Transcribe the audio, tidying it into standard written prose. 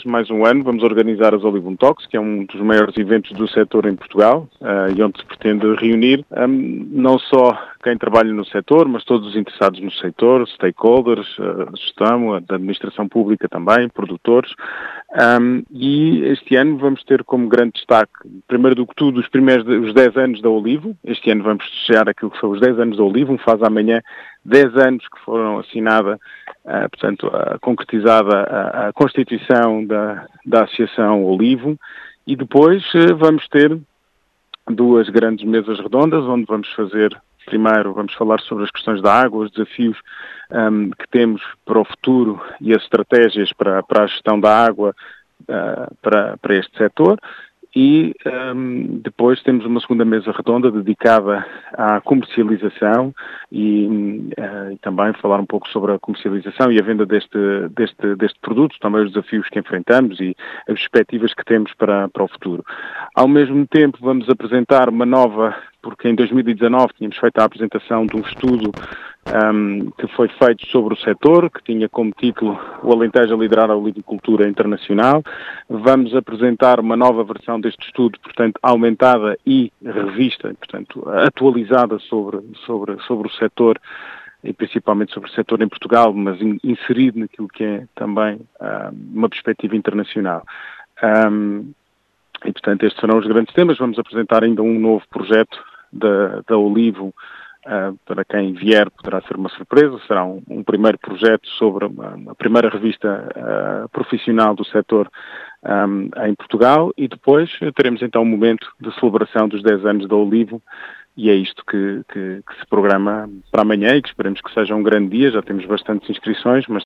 mais um ano, vamos organizar as Olivum Talks, que é um dos maiores eventos do setor em Portugal, e onde se pretende reunir não só quem trabalha no setor, mas todos os interessados no setor, stakeholders, a gestão, a administração pública também, produtores. E este ano vamos ter como grande destaque, primeiro do que tudo, os 10 anos da Olivum. Este ano vamos festejar aquilo que são os 10 anos da Olivum, faz amanhã 10 anos que foram assinada, portanto, concretizada a constituição da Associação Olivum, e depois vamos ter duas grandes mesas redondas, onde primeiro vamos falar sobre as questões da água, os desafios que temos para o futuro e as estratégias para a gestão da água para este setor. E depois temos uma segunda mesa redonda dedicada à comercialização e também falar um pouco sobre a comercialização e a venda deste produto, também os desafios que enfrentamos e as perspectivas que temos para o futuro. Ao mesmo tempo vamos apresentar uma nova, porque em 2019 tínhamos feito a apresentação de um estudo que foi feito sobre o setor, que tinha como título O Alentejo a liderar a olivicultura internacional. Vamos apresentar uma nova versão deste estudo, portanto, aumentada e revista, portanto, atualizada sobre o setor, e principalmente sobre o setor em Portugal, mas inserido naquilo que é também uma perspectiva internacional. E, portanto, estes serão os grandes temas. Vamos apresentar ainda um novo projeto da Olivum. Para quem vier poderá ser uma surpresa, será um primeiro projeto sobre a primeira revista profissional do setor em Portugal, e depois teremos então um momento de celebração dos 10 anos da Olivum, e é isto que se programa para amanhã e que esperemos que seja um grande dia. Já temos bastantes inscrições, mas